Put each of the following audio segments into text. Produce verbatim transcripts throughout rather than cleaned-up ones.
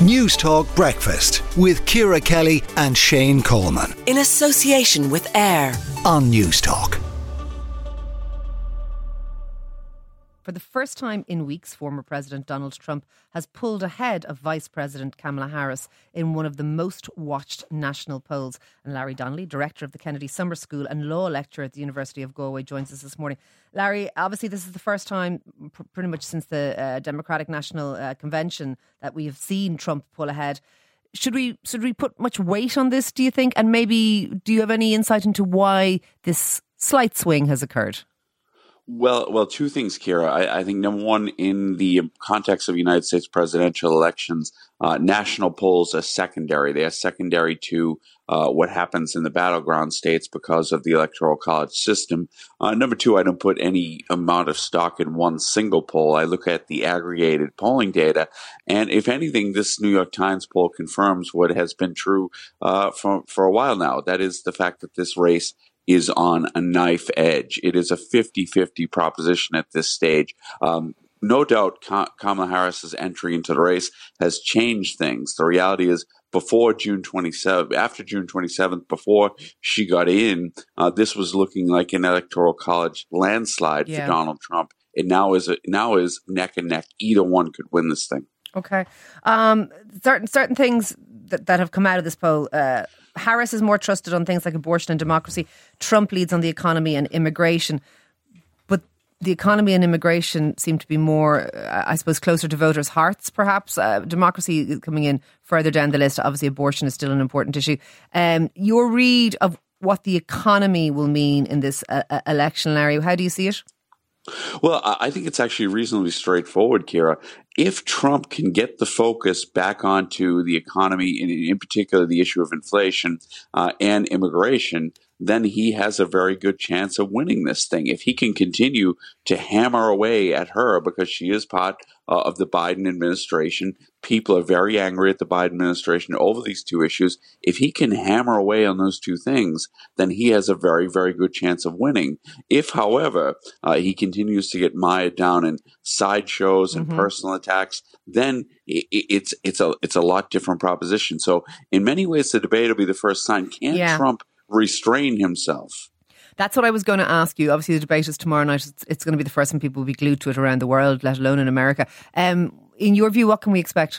News Talk Breakfast with Ciara Kelly and Shane Coleman. In association with AIR on News Talk. For the first time in weeks, former President Donald Trump has pulled ahead of Vice President Kamala Harris in one of the most watched national polls. And Larry Donnelly, Director of the Kennedy Summer School and Law Lecturer at the University of Galway, joins us this morning. Larry, obviously this is the first time pr- pretty much since the uh, Democratic National uh, Convention that we have seen Trump pull ahead. Should we should we put much weight on this, do you think? And maybe do you have any insight into why this slight swing has occurred? Well, well, two things, Ciara. I, I think number one, in the context of United States presidential elections, uh, national polls are secondary. They are secondary to uh, what happens in the battleground states because of the electoral college system. Uh, number two, I don't put any amount of stock in one single poll. I look at the aggregated polling data, and if anything, this New York Times poll confirms what has been true uh, for for a while now. That is the fact that this race is on a knife edge. It is a fifty-fifty proposition at this stage. Um, no doubt Kamala Harris's entry into the race has changed things. The reality is before June twenty-seventh, after June twenty-seventh, before she got in, uh, this was looking like an electoral college landslide yeah. for Donald Trump. It now is, a, now is neck and neck. Either one could win this thing. Okay. Um, certain, certain things that, that have come out of this poll, uh, Harris is more trusted on things like abortion and democracy. Trump leads on the economy and immigration. But the economy and immigration seem to be more, uh, I suppose, closer to voters' hearts, perhaps. Uh, democracy is coming in further down the list. Obviously, abortion is still an important issue. Um, your read of what the economy will mean in this uh, election, Larry, how do you see it? Well, I think it's actually reasonably straightforward, Ciara. If Trump can get the focus back onto the economy, in, in particular the issue of inflation uh, and immigration, then he has a very good chance of winning this thing. If he can continue to hammer away at her because she is part uh, of the Biden administration, people are very angry at the Biden administration over these two issues. If he can hammer away on those two things, then he has a very, very good chance of winning. If, however, uh, he continues to get mired down in sideshows and mm-hmm. personal attacks, then it's it's a it's a lot different proposition. So in many ways, the debate will be the first sign. Can yeah. Trump restrain himself? That's what I was going to ask you. Obviously, the debate is tomorrow night. It's, it's going to be the first time people will be glued to it around the world, let alone in America. Um, in your view, what can we expect?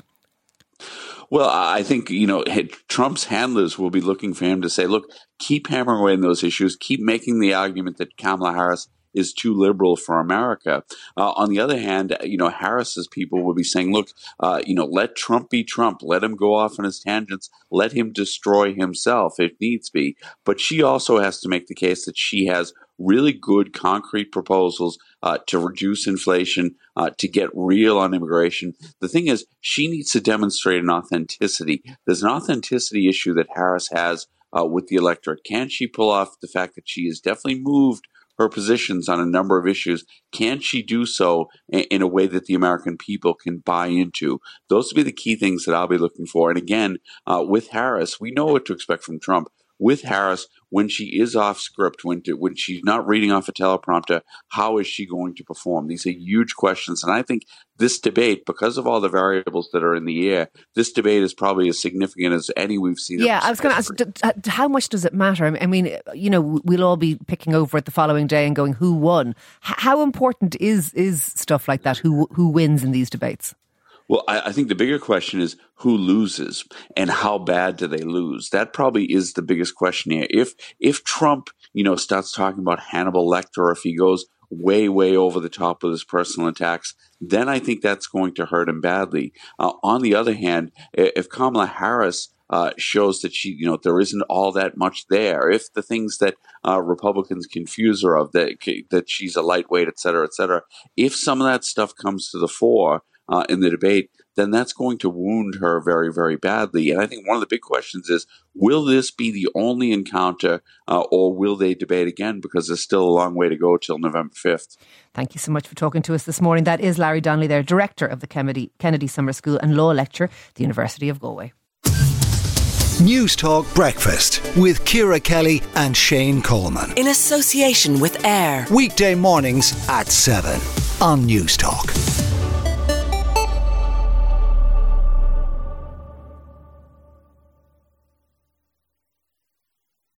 Well, I think, you know, Trump's handlers will be looking for him to say, look, keep hammering away on those issues. Keep making the argument that Kamala Harris is too liberal for America. Uh, on the other hand, you know, Harris's people will be saying, look, uh, you know, let Trump be Trump. Let him go off on his tangents. Let him destroy himself if needs be. But she also has to make the case that she has really good concrete proposals uh, to reduce inflation, uh, to get real on immigration. The thing is, she needs to demonstrate an authenticity. There's an authenticity issue that Harris has uh, with the electorate. Can she pull off the fact that she has definitely moved her positions on a number of issues? Can she do so in a way that the American people can buy into? Those will be the key things that I'll be looking for. And again, uh, with Harris, we know what to expect from Trump. With Harris, when she is off script, when to, when she's not reading off a teleprompter, how is she going to perform? These are huge questions. And I think this debate, because of all the variables that are in the air, this debate is probably as significant as any we've seen. Yeah, I was going to ask, d- how much does it matter? I mean, you know, we'll all be picking over it the following day and going, who won? H- how important is is stuff like that? Who who wins in these debates? Well, I, I think the bigger question is who loses and how bad do they lose? That probably is the biggest question here. If if Trump, you know, starts talking about Hannibal Lecter, or if he goes way, way over the top with his personal attacks, then I think that's going to hurt him badly. Uh, on the other hand, if Kamala Harris uh, shows that she, you know, there isn't all that much there, if the things that uh, Republicans confuse her of, that that she's a lightweight, et cetera, et cetera, if some of that stuff comes to the fore, Uh, in the debate, then that's going to wound her very, very badly. And I think one of the big questions is, will this be the only encounter uh, or will they debate again? Because there's still a long way to go till November fifth. Thank you so much for talking to us this morning. That is Larry Donnelly there, Director of the Kennedy, Kennedy Summer School and Law Lecturer at the University of Galway. News Talk Breakfast with Ciara Kelly and Shane Coleman. In association with AIR. Weekday mornings at seven on News Talk.